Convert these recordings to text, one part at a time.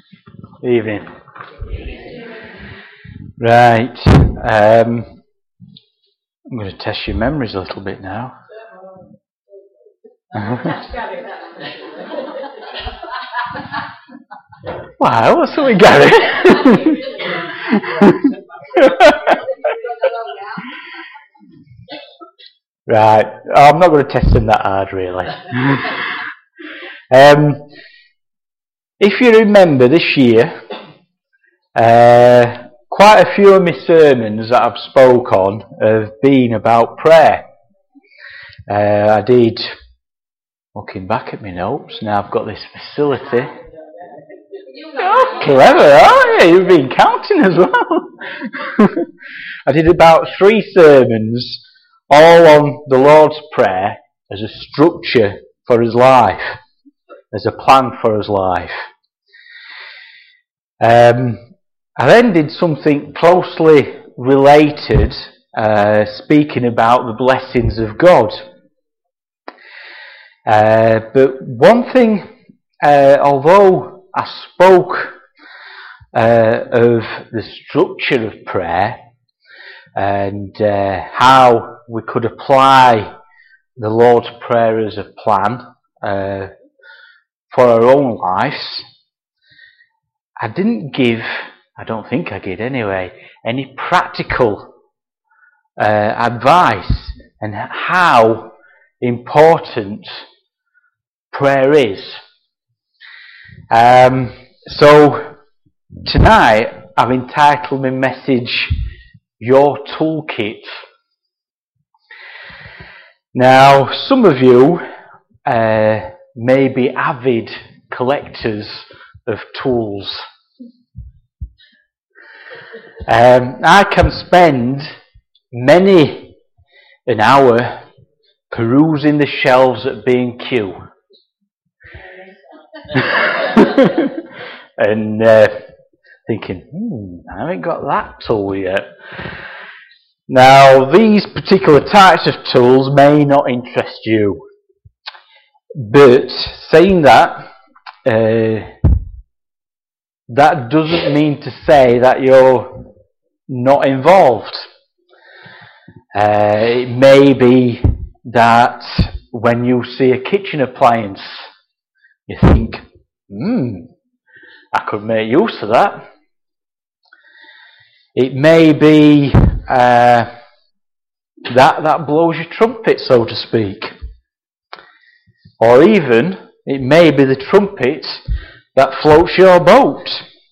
Evening. Right. I'm going to test your memories a little bit now. Wow, what's up with Gary? Right. I'm not going to test him that hard, really. If you remember this year, quite a few of my sermons that I've spoke on have been about prayer. I did, looking back at my notes, now I've got this facility. Oh, clever, aren't you? You've been counting as well. I did about 3 sermons, all on the Lord's Prayer as a structure for his life, as a plan for his life. I then did something closely related, speaking about the blessings of God. But one thing, although I spoke of the structure of prayer and how we could apply the Lord's Prayer as a plan for our own lives, I didn't give, I don't think I did anyway, any practical advice on how important prayer is. So tonight I've entitled my message Your Toolkit. Now some of you may be avid collectors of tools. I can spend many an hour perusing the shelves at B&Q and thinking, I haven't got that tool yet. Now, these particular types of tools may not interest you, but saying that, that doesn't mean to say that you're not involved. It may be that when you see a kitchen appliance, you think, I could make use of that. It may be that blows your trumpet, so to speak. Or even, it may be the trumpet that floats your boat.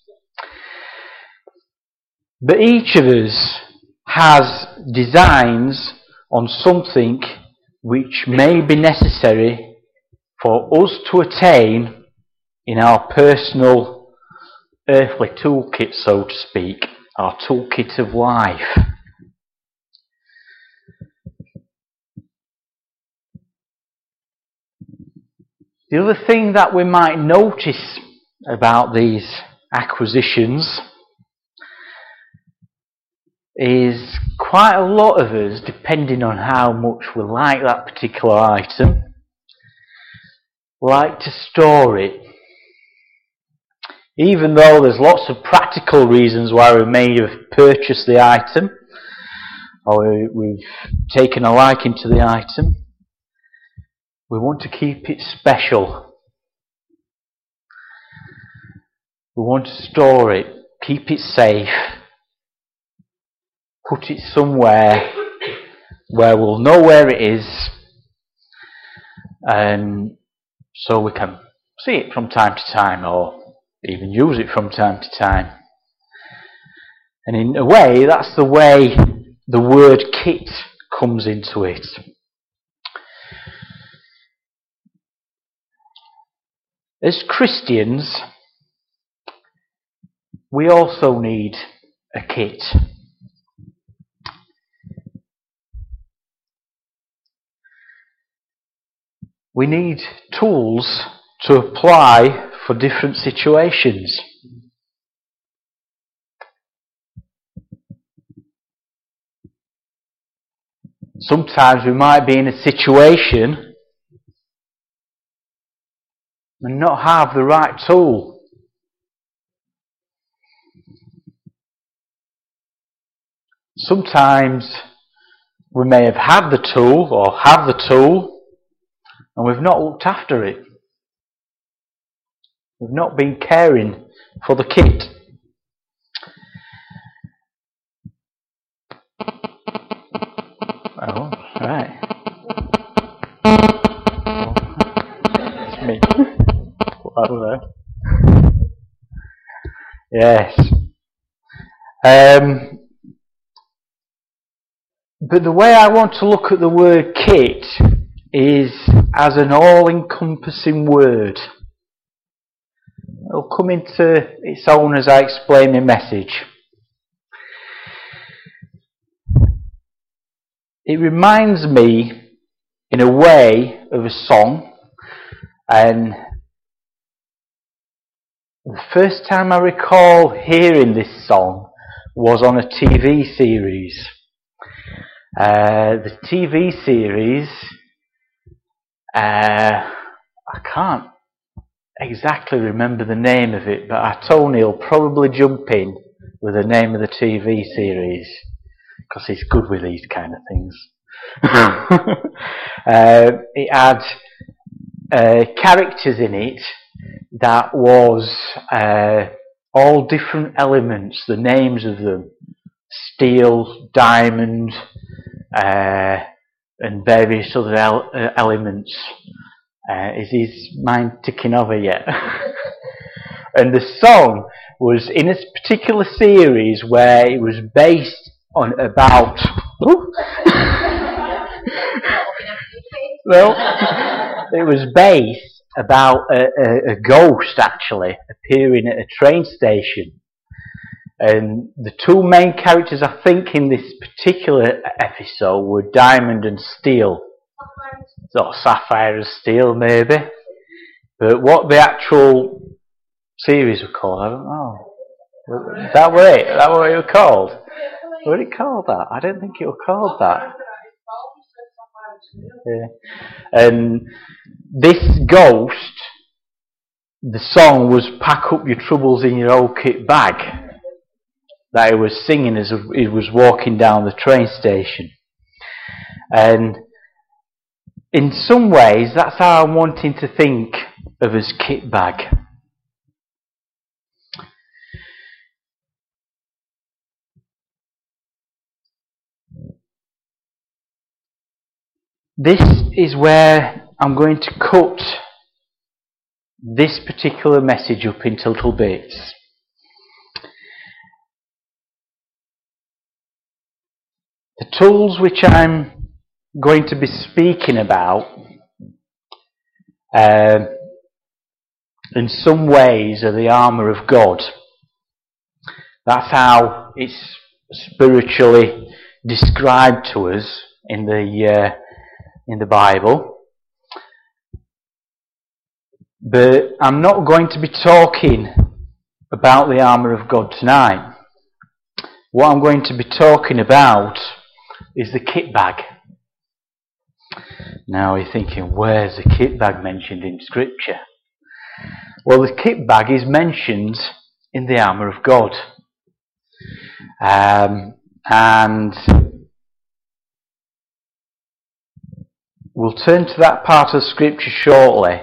But each of us has designs on something which may be necessary for us to attain in our personal earthly toolkit, so to speak, our toolkit of life. The other thing that we might notice about these acquisitions is quite a lot of us, depending on how much we like that particular item, like to store it. Even though there's lots of practical reasons why we may have purchased the item, or we've taken a liking to the item, we want to keep it special. We want to store it, keep it safe, put it somewhere where we'll know where it is, and so we can see it from time to time, or even use it from time to time. And in a way, that's the way the word kit comes into it. As Christians, we also need a kit. We need tools to apply for different situations. Sometimes we might be in a situation and not have the right tool. sometimes we may have had the tool or have the tool and we've not looked after it. We've not been caring for the kit. Oh, right. It's me. I don't know. Yes. But the way I want to look at the word kit is as an all-encompassing word. It'll come into its own as I explain the message. It reminds me, in a way, of a song, and the first time I recall hearing this song was on a TV series. The TV series, I can't exactly remember the name of it, but Tony will probably jump in with the name of the TV series, because he's good with these kind of things. It had characters in it that was all different elements, the names of them: steel, diamond, and various other elements. Is his mind ticking over yet? And the song was in a particular series where it was based on about... Well, it was based about a ghost actually appearing at a train station. And the two main characters, I think, in this particular episode were Diamond and Steel. Sort of Sapphire and Steel, maybe. But what the actual series were called, I don't know. Is that what it was called? Was it called that? I don't think it was called that. Yeah. And this ghost, the song was "Pack Up Your Troubles in Your Old Kit Bag," that he was singing as he was walking down the train station. And in some ways, that's how I'm wanting to think of his kit bag. This is where I'm going to cut this particular message up into little bits. The tools which I'm going to be speaking about in some ways are the armour of God. That's how it's spiritually described to us in the Bible. But I'm not going to be talking about the armour of God tonight. What I'm going to be talking about is the kit bag. Now you're thinking, where's the kit bag mentioned in Scripture? Well, the kit bag is mentioned in the armour of God. And we'll turn to that part of Scripture shortly.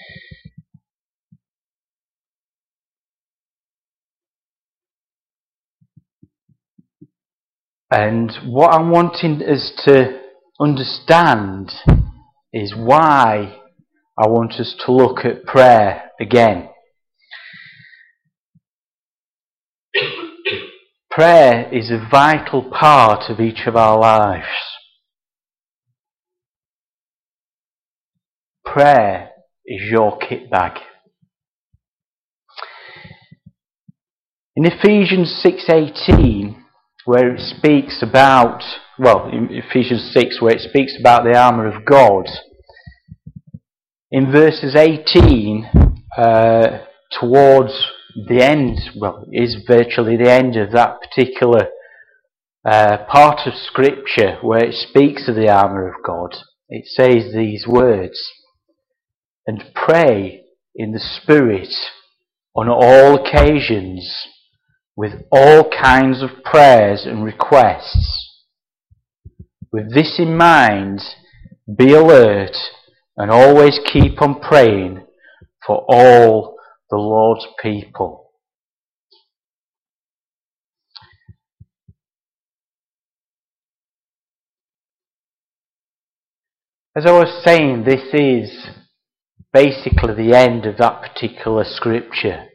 And what I'm wanting us to understand is why I want us to look at prayer again. Prayer is a vital part of each of our lives. Prayer is your kit bag. In Ephesians 6:18, where it speaks about, in Ephesians 6, where it speaks about the armour of God, in verses 18, towards the end, is virtually the end of that particular part of Scripture where it speaks of the armour of God, it says these words: "And pray in the Spirit on all occasions, with all kinds of prayers and requests. With this in mind, be alert and always keep on praying for all the Lord's people. As I was saying, this is basically the end of that particular scripture.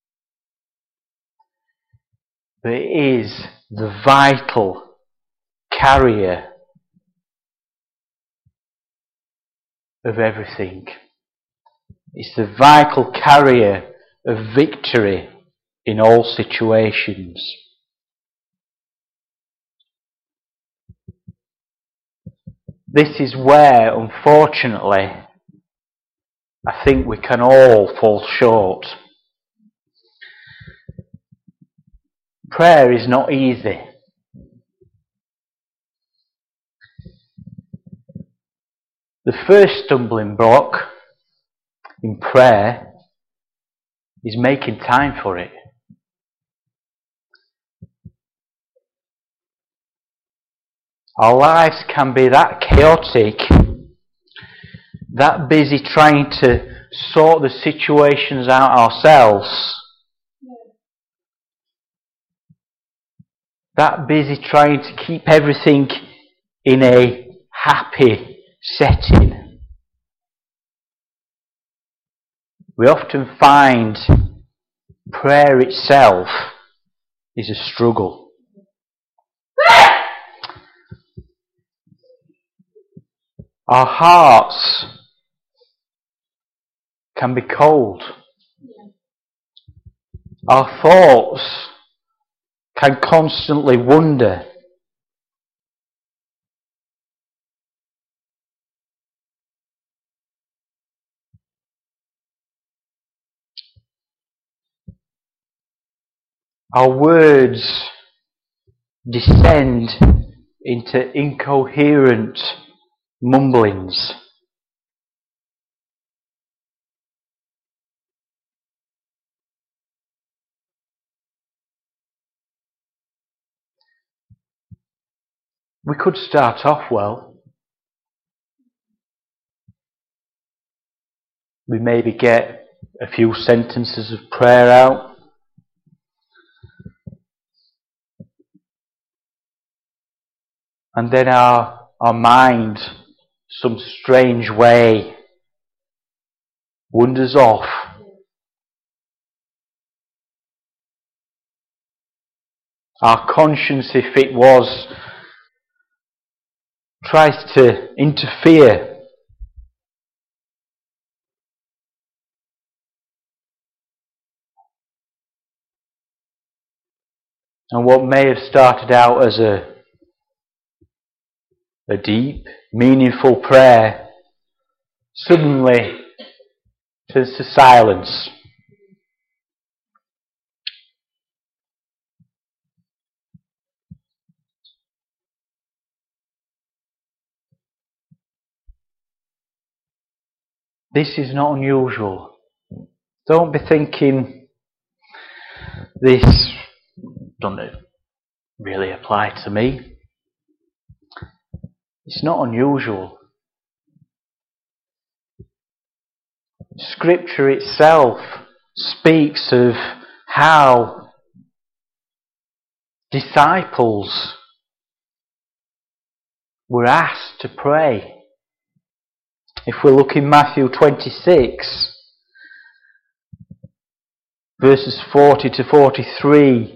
But it is the vital carrier of everything. It's the vital carrier of victory in all situations. This is where, unfortunately, I think we can all fall short. Prayer is not easy. The first stumbling block in prayer is making time for it. Our lives can be that chaotic, that busy trying to sort the situations out ourselves, that busy trying to keep everything in a happy setting. We often find prayer itself is a struggle. Our hearts can be cold. Our thoughts can constantly wonder. Our words descend into incoherent mumblings. We could start off well. We maybe get a few sentences of prayer out. And then our mind, some strange way, wanders off. Our conscience, if it was, tries to interfere. And what may have started out as a deep, meaningful prayer suddenly turns to silence. This is not unusual. Don't be thinking this doesn't really apply to me. It's not unusual. Scripture itself speaks of how disciples were asked to pray. If we look in Matthew 26, verses 40 to 43,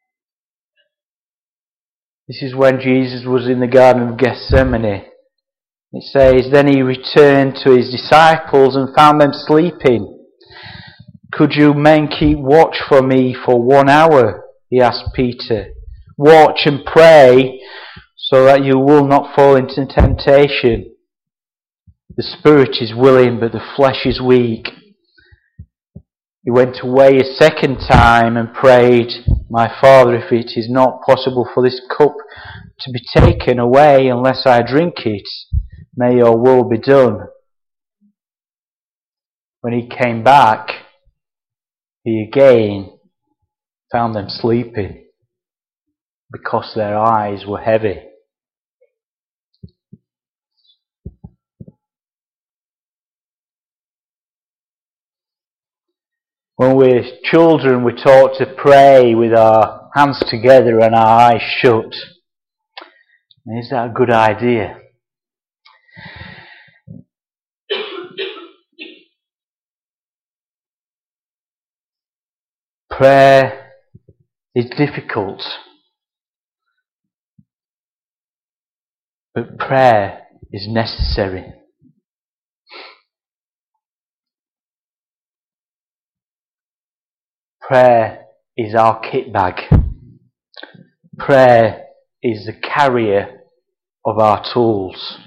this is when Jesus was in the Garden of Gethsemane. It says, "Then he returned to his disciples and found them sleeping. 'Could you men keep watch for me for 1 hour?' he asked Peter. 'Watch and pray so that you will not fall into temptation. The spirit is willing, but the flesh is weak.' He went away a second time and prayed, 'My Father, if it is not possible for this cup to be taken away unless I drink it, may your will be done.' When he came back, he again found them sleeping because their eyes were heavy. When we're children, we're taught to pray with our hands together and our eyes shut. Is that a good idea? Prayer is difficult, but prayer is necessary. Prayer is our kit bag. Prayer is the carrier of our tools.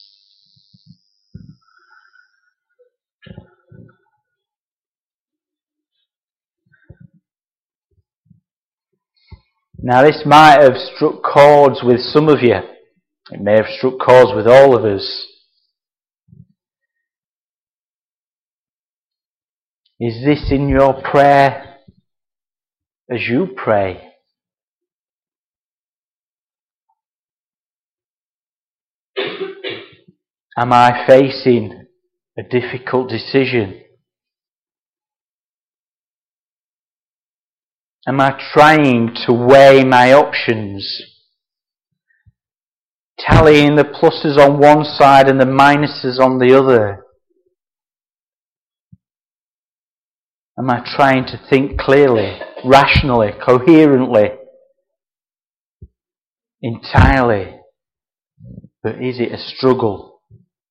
Now, this might have struck chords with some of you. It may have struck chords with all of us. Is this in your prayer as you pray? Am I facing a difficult decision? Am I trying to weigh my options? Tallying the pluses on one side and the minuses on the other? Am I trying to think clearly, rationally, coherently, entirely? But is it a struggle?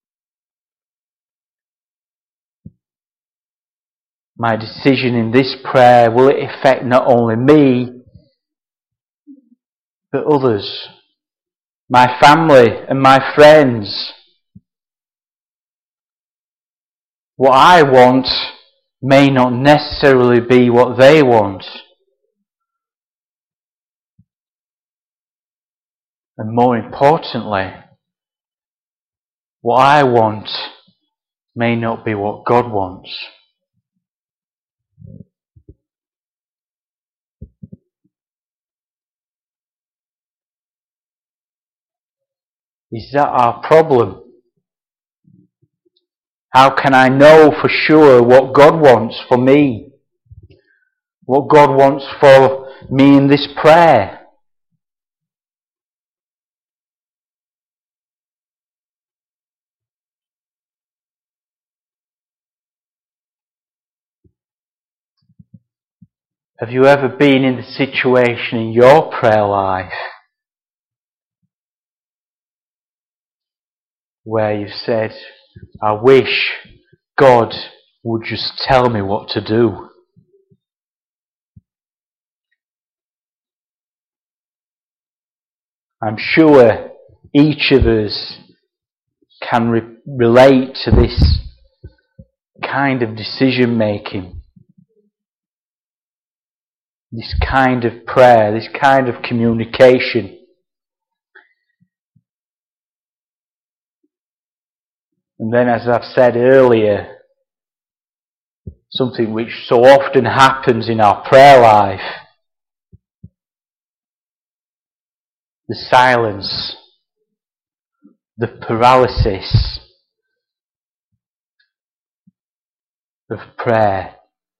My decision in this prayer, will it affect not only me, but others? My family and my friends? What I want may not necessarily be what they want. And more importantly, what I want may not be what God wants. Is that our problem? How can I know for sure what God wants for me? What God wants for me in this prayer? Have you ever been in the situation in your prayer life where you've said, I wish God would just tell me what to do? I'm sure each of us can relate to this kind of decision making, this kind of prayer, this kind of communication. And then, as I've said earlier, something which so often happens in our prayer life, the silence, the paralysis of prayer.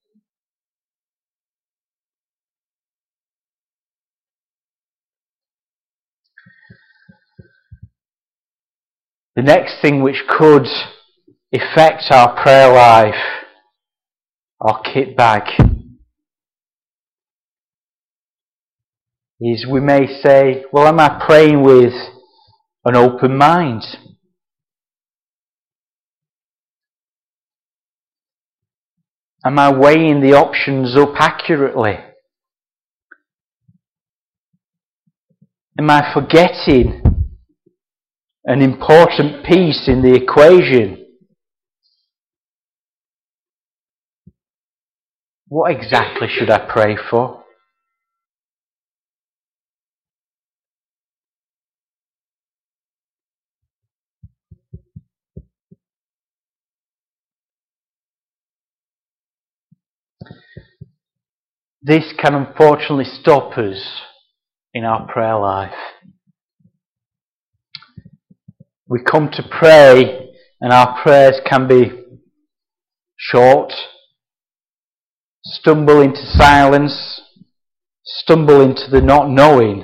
The next thing which could affect our prayer life, our kit bag, is we may say, well, am I praying with an open mind? Am I weighing the options up accurately? Am I forgetting an important piece in the equation? What exactly should I pray for? this can unfortunately stop us in our prayer life. We come to pray and our prayers can be short, stumble into silence, stumble into the not knowing.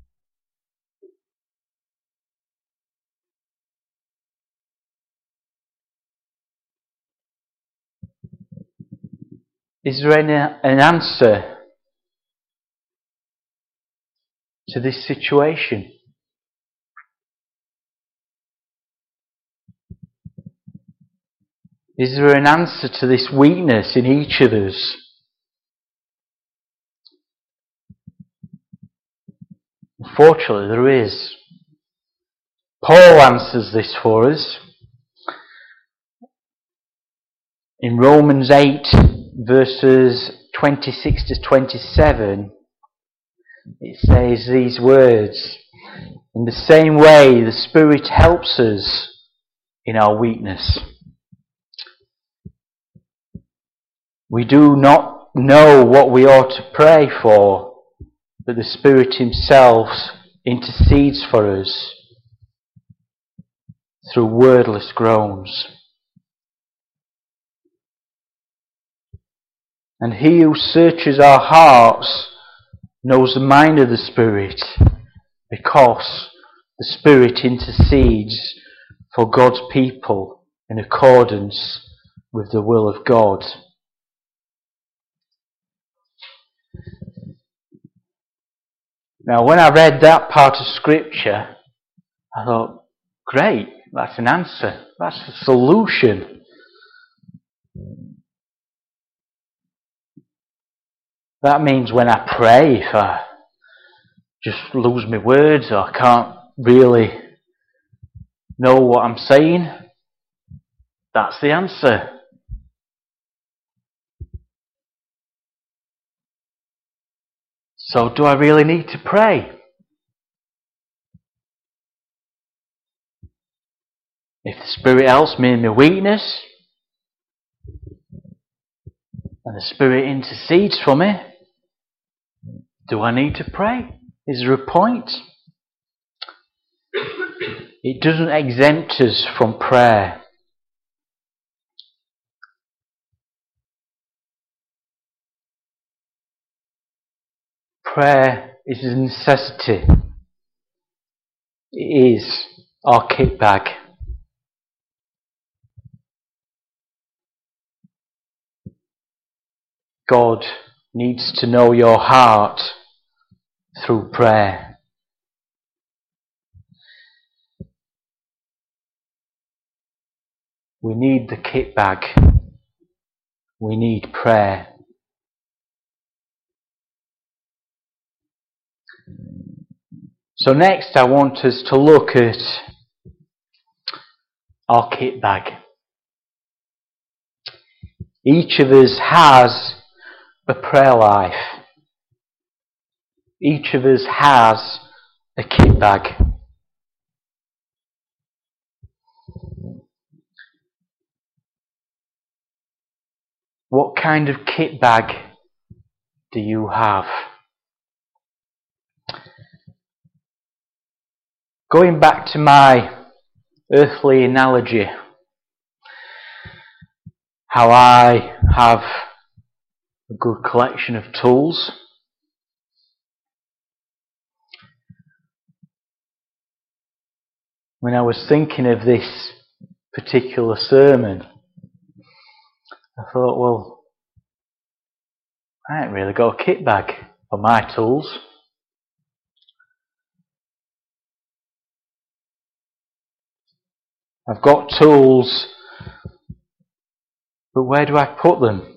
Is there an answer to this situation? Is there an answer to this weakness in each of us? Unfortunately, there is. Paul answers this for us. In Romans 8, verses 26 to 27, it says these words: "In the same way, the Spirit helps us in our weakness. We do not know what we ought to pray for, but the Spirit Himself intercedes for us through wordless groans. And He who searches our hearts knows the mind of the Spirit, because the Spirit intercedes for God's people in accordance with the will of God." Now, when I read that part of Scripture, I thought, great, that's an answer, that's a solution. That means when I pray, if I just lose my words or I can't really know what I'm saying, that's the answer. So do I really need to pray? If the Spirit helps me in my weakness, and the Spirit intercedes for me, do I need to pray? Is there a point? It doesn't exempt us from prayer. Prayer is a necessity. It is our kit bag. God needs to know your heart through prayer. We need the kit bag. We need prayer. So next I want us to look at our kit bag. Each of us has a prayer life. Each of us has a kit bag. What kind of kit bag do you have? Going back to my earthly analogy, how I have a good collection of tools. When I was thinking of this particular sermon, I thought, well, I ain't really got a kit bag for my tools. I've got tools, but where do I put them?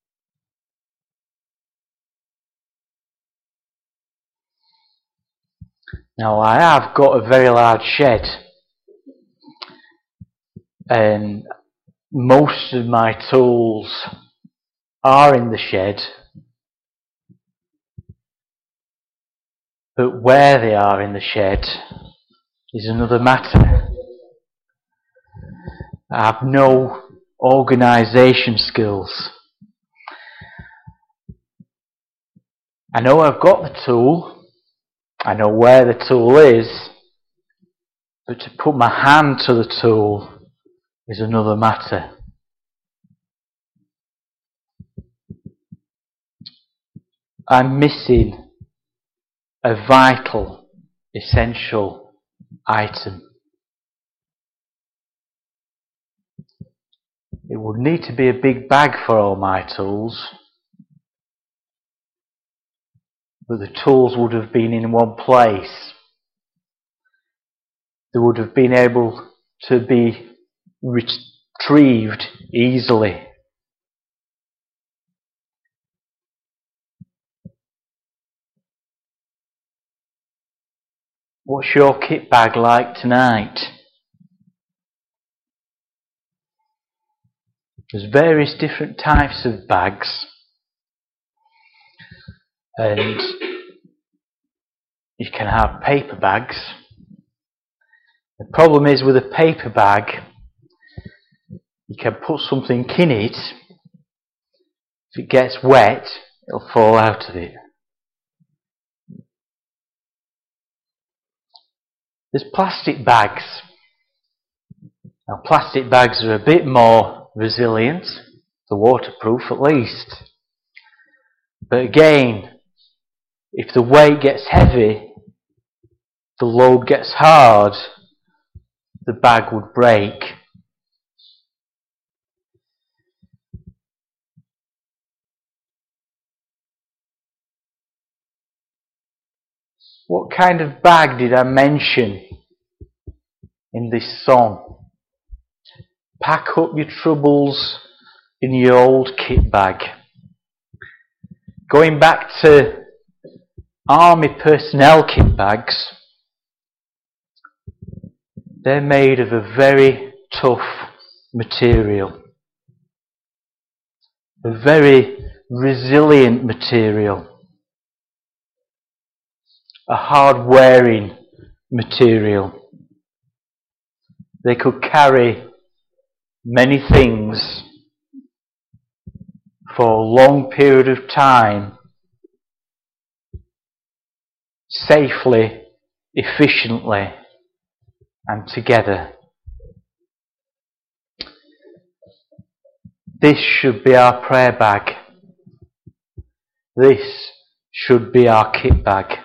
Now, I have got a very large shed, and most of my tools are in the shed, but where they are in the shed is another matter. I have no organisation skills. I know I've got the tool, I know where the tool is, but to put my hand to the tool is another matter. I'm missing a vital, essential item. It would need to be a big bag for all my tools, but the tools would have been in one place. They would have been able to be retrieved easily. What's your kit bag like tonight? There's various different types of bags, and you can have paper bags. The problem is with a paper bag, you can put something in it. If it gets wet, it'll fall out of it. There's plastic bags. Now, plastic bags are a bit more resilient, they're waterproof at least. But again, if the weight gets heavy, the load gets hard, the bag would break. What kind of bag did I mention in this song? Pack up your troubles in your old kit bag. Going back to army personnel kit bags, they're made of a very tough material, a very resilient material, a hard-wearing material. They could carry many things for a long period of time, safely, efficiently, and together. This should be our prayer bag. This should be our kit bag.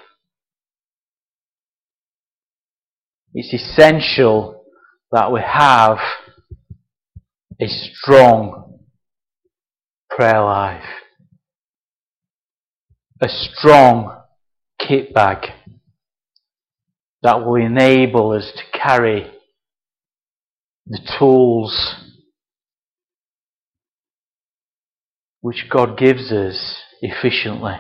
It's essential that we have a strong prayer life, a strong kit bag that will enable us to carry the tools which God gives us efficiently.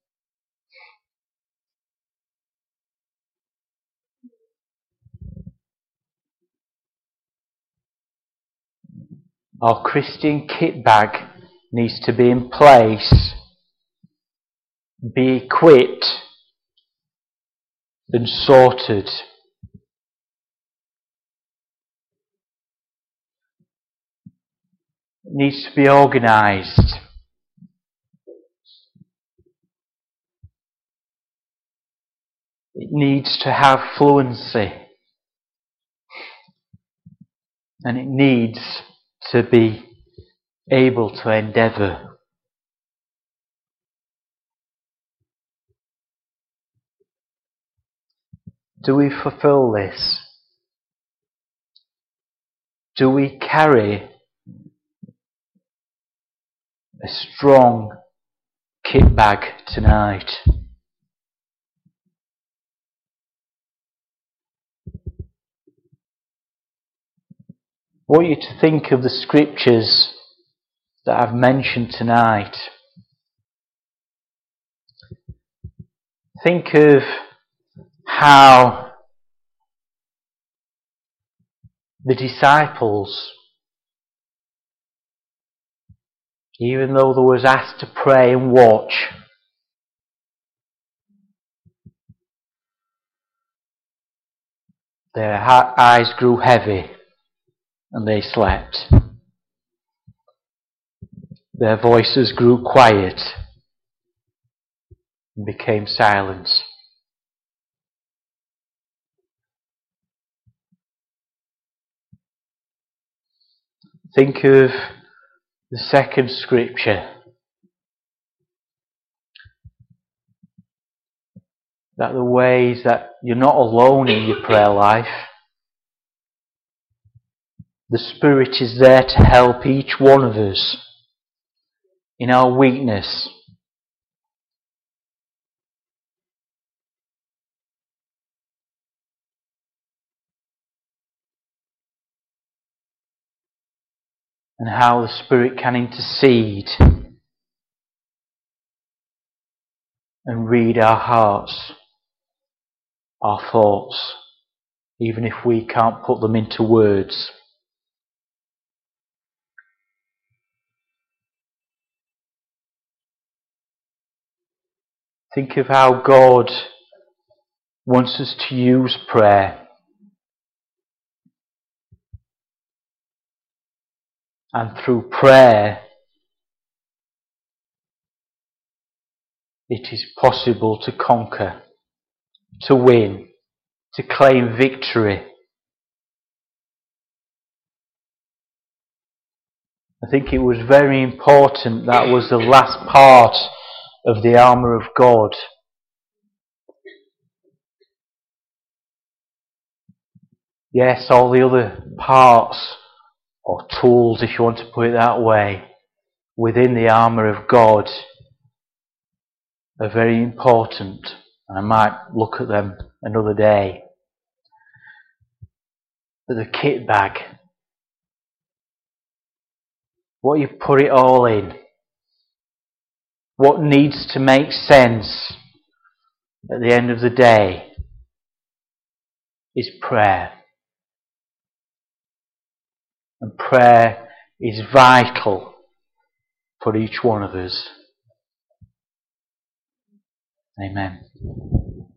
Our Christian kit bag needs to be in place, be equipped and sorted. It needs to be organised. It needs to have fluency. And it needs to be able to endeavour. Do we fulfil this? Do we carry a strong kit bag tonight? I want you to think of the scriptures that I've mentioned tonight. Think of how the disciples, even though they was asked to pray and watch, their eyes grew heavy and they slept. Their voices grew quiet and became silence. Think of the second scripture, that the ways that you're not alone in your prayer life. The Spirit is there to help each one of us in our weakness. And how the Spirit can intercede and read our hearts, our thoughts, even if we can't put them into words. Think of how God wants us to use prayer. And through prayer, it is possible to conquer, to win, to claim victory. I think it was very important that was the last part of the armour of God. Yes, all the other parts, or tools if you want to put it that way, within the armour of God are very important. And I might look at them another day. But the kit bag, what you put it all in, what needs to make sense at the end of the day is prayer. And prayer is vital for each one of us. Amen.